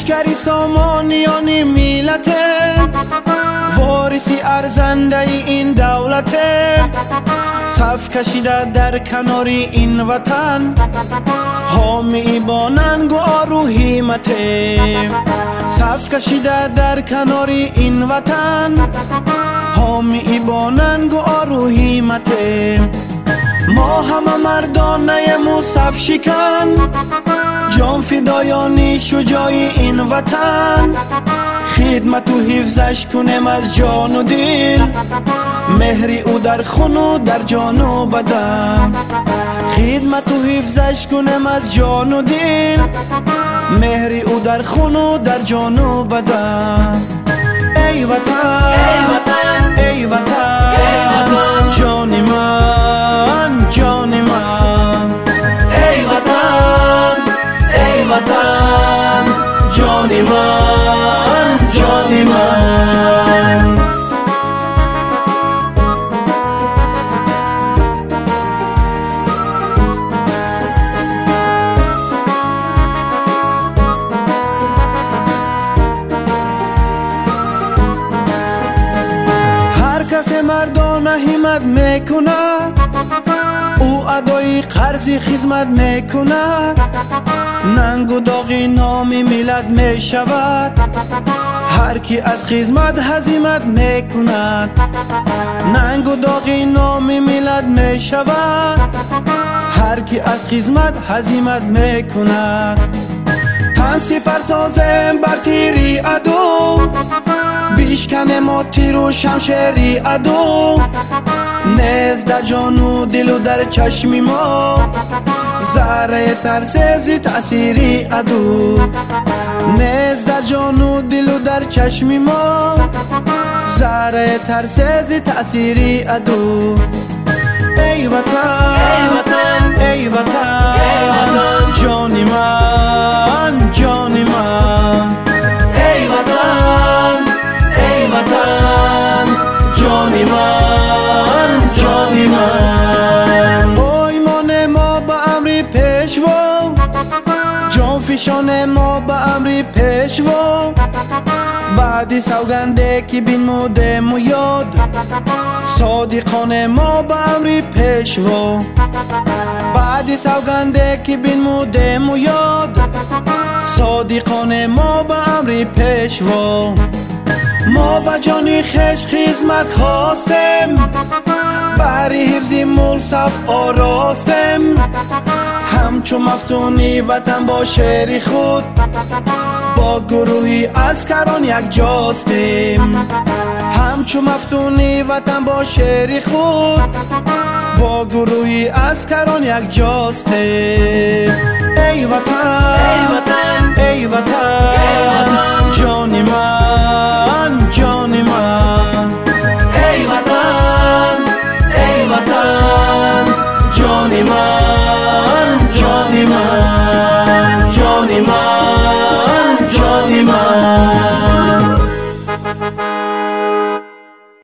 لشکری سامانیانی میلته، وارثی ارزنده این دولته. صف کشیده در کناری این وطن، حامی با ننگ و آرو همته. صف کشیده در کناری این وطن، حامی با ننگ و آرو همته. ما همه مردانه مصف شکن، جان فدایانی شجاعی این وطن. خدمت و حفظش کنیم از جان و دل، مهری او در خون و در جان و بدن. خدمت و حفظش کنیم از جان و دل، مهری او در خون و در جان و بدن. ای وطن ای وطن ای وطن، جان من جان من. ای وطن ای وطن، جان من جان من. هر کس مردانه همت میکند، او ادای قرضی خدمت میکند. ننگ و داغی نامی ملت میشود، هر کی از خدمت هزیمت میکند. ننگ و داغی نامی ملت میشود، هر کی از خدمت هزیمت میکند. تن سپر سازم بر تیری عدو، بیشکنه ما تیر و شمشیری عدو. نیز در جان و دل و در چشمی ما، ذره ترس زی تأثیری عدو. نیز در جان و دل و در چشمی ما، ذره ترس زی تأثیری عدو. ای وطن ای وطن ای وطن، جان من جان من. ای وطن ای وطن، جان من جان من. پیمان ما با امر پیشوا، جان فشان ما با امر پیشوا. بعدی سوگنده که بنمودم و یاد، صادقان ما با امر پیشوا. بعدی سوگنده که بنمودم و یاد، صادقان ما با امر پیشوا. ما با جانی خش خدمت خواستیم، برای حفظ ملصف آراستیم. همچون مفتونی وطن با شعر خود، با گروهی اسکران یک جاستیم. همچون مفتونی وطن با شعر خود، با گروهی اسکران یک جاستیم. ای وطن